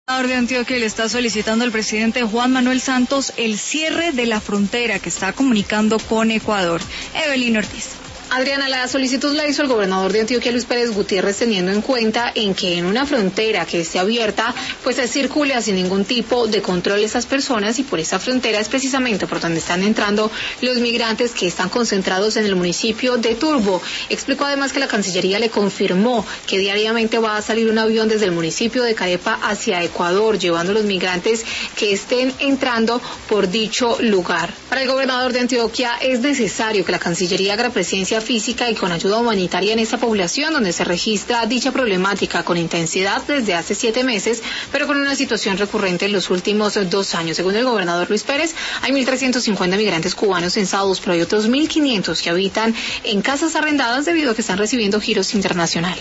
El gobernador de Antioquia le está solicitando al presidente Juan Manuel Santos el cierre de la frontera que está comunicando con Ecuador. Evelyn Ortiz. Adriana, la solicitud la hizo el gobernador de Antioquia, Luis Pérez Gutiérrez, teniendo en cuenta en que en una frontera que esté abierta, pues se circula sin ningún tipo de control esas personas, y por esa frontera es precisamente por donde están entrando los migrantes que están concentrados en el municipio de Turbo. Explicó además que la Cancillería le confirmó que diariamente va a salir un avión desde el municipio de Carepa hacia Ecuador, llevando a los migrantes que estén entrando por dicho lugar. Para el gobernador de Antioquia es necesario que la Cancillería haga presencia física y con ayuda humanitaria en esta población donde se registra dicha problemática con intensidad desde hace 7 meses, pero con una situación recurrente en los últimos 2 años. Según el gobernador Luis Pérez, hay 1.350 migrantes cubanos censados, pero hay otros 1.500 que habitan en casas arrendadas debido a que están recibiendo giros internacionales.